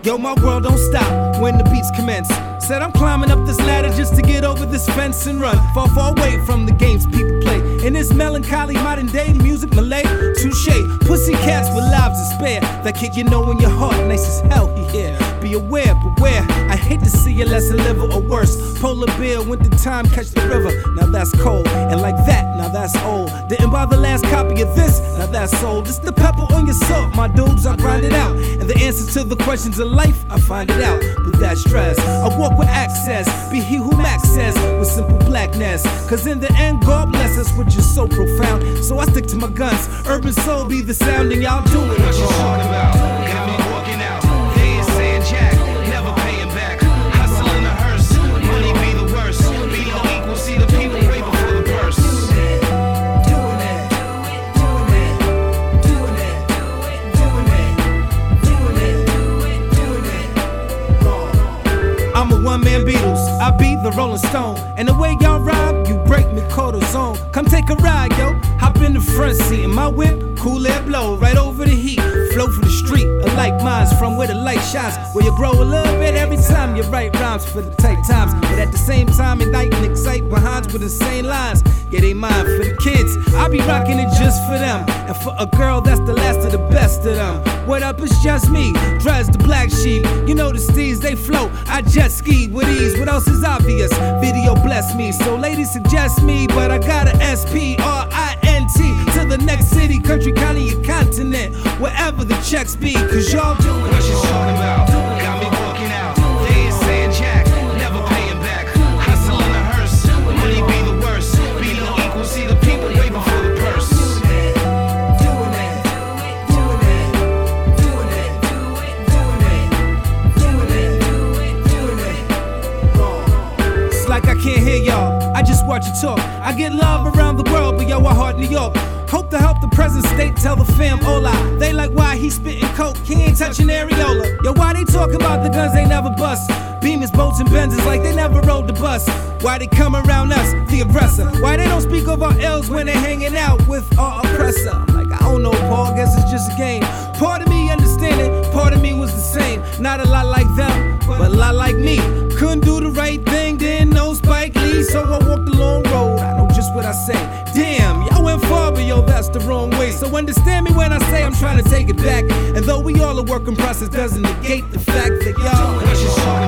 Yo, my world don't stop when the beats commence. Said I'm climbing up this ladder just to get over this fence and run far, far away from the games people play. In this melancholy modern day music Malay, touche. Pussy cats with lives to spare that kick you know in your heart, nice as hell. Yeah, be aware, beware. I hate to see you less a liver or worse. Polar bear, winter time, catch the river. Now that's cold, and like that, now that's old. Didn't buy the last copy of this, now that's old. It's the pepper on your salt, my dudes, I grind it out. And the answers to the questions of life, I find it out. With that stress, I walk with access, be he who Max says, with simple blackness. Cause in the end, God bless us, which is so profound. So I stick to my guns, urban soul be the sound, and y'all do it. What you talking about? Got me walking out. They ain't saying jack, never paying back. Hustle in a hearse, money be the worst. Be no equal, see the people way before the purse. I'm a one-man Beatles, I be the Rolling Stone. And the way y'all rhyme, you break me cortisone. Come take a ride, yo, hop in the front seat. In my whip, cool air blow right over the heat. Flow for the street, alike minds from where the light shines. Where you grow a little bit every time you write rhymes for the tight times. But at the same time, ignite and excite behinds with insane lines. Yeah, they mine for the kids, I be rocking it just for them. And for a girl, that's the last of the best of them. What up, it's just me, Drez the black sheep. You know the steeds, they float, I jet ski with ease. What else is obvious? Video bless me, so ladies suggest me. But I got a SPRINT to the next city, country, county, or continent, wherever the checks be. Cause y'all do it. What you talking about? Got me walking out. They ain't saying jack, never paying back. Hustle in a hearse, money be the worst. Be no equal, see the people way before the purse. It's like I can't hear y'all, I just watch you talk. I get love around the world, but yo, I heart New York. Hope to help the present state, tell the fam hola. They like why he spitting coke, he ain't touching areola. Yo, why they talk about the guns they never bust? Beamers, boats, and Benzes like they never rode the bus. Why they come around us, the aggressor? Why they don't speak of our L's when they hanging out with our oppressor? I'm like, I don't know, Paul, guess it's just a game. Part of me understand it, part of me was the same. Not a lot like them, but a lot like me. Couldn't do the right thing, didn't know Spike Lee, so I walked the long road. I know just what I say. Damn, y'all went far, but yo, that's the wrong way. So understand me when I say I'm trying to take it back. And though we all a work in process, doesn't negate the fact that y'all. What you talking